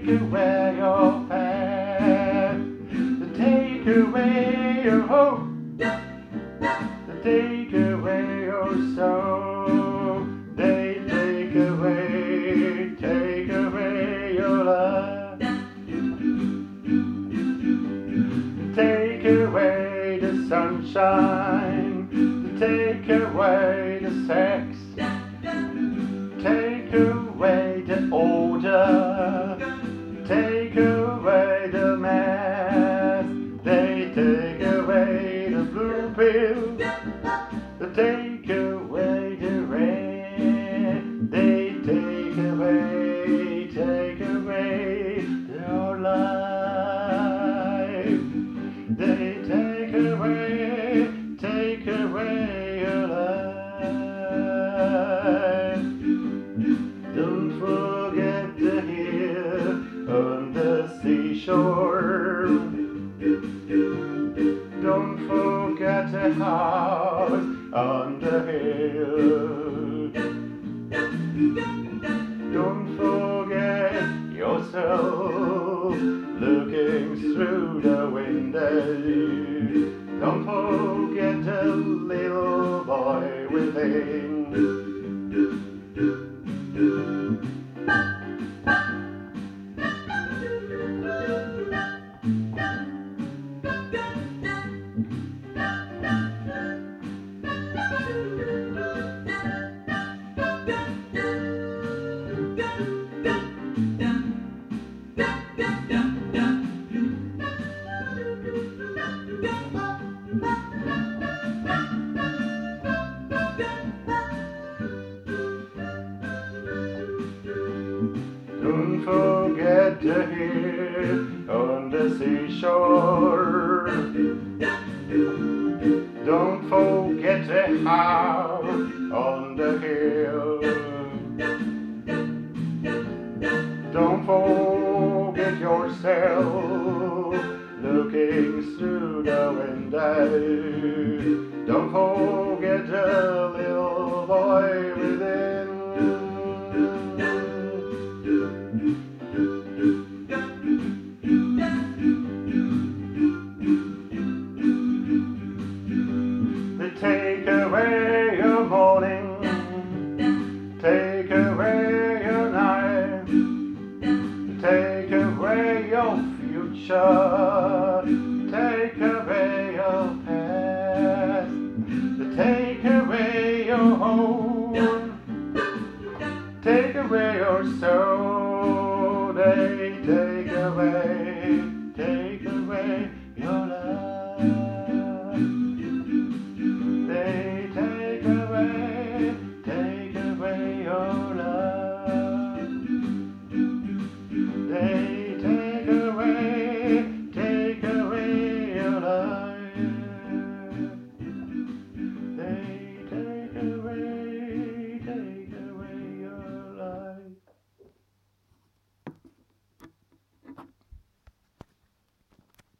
away your past, to take away your hope, to take away your soul. They take away your love, take away the sunshine, to take away the sex, take away the order, take away the mess. They take away the blue pill, they take away the red. They take away your life. They take away your life. Don't forget the hill on the seashore. Don't forget the house on the hill. Don't forget yourself looking through the window. Don't forget the little boy within. Don't forget the hill on the seashore. Don't forget the house on the hill. Don't forget yourself looking through the window. Don't forget the little boy within. They take away your morning, take away your night, take away your future, take away your past, take away your home, take away your soul. They take away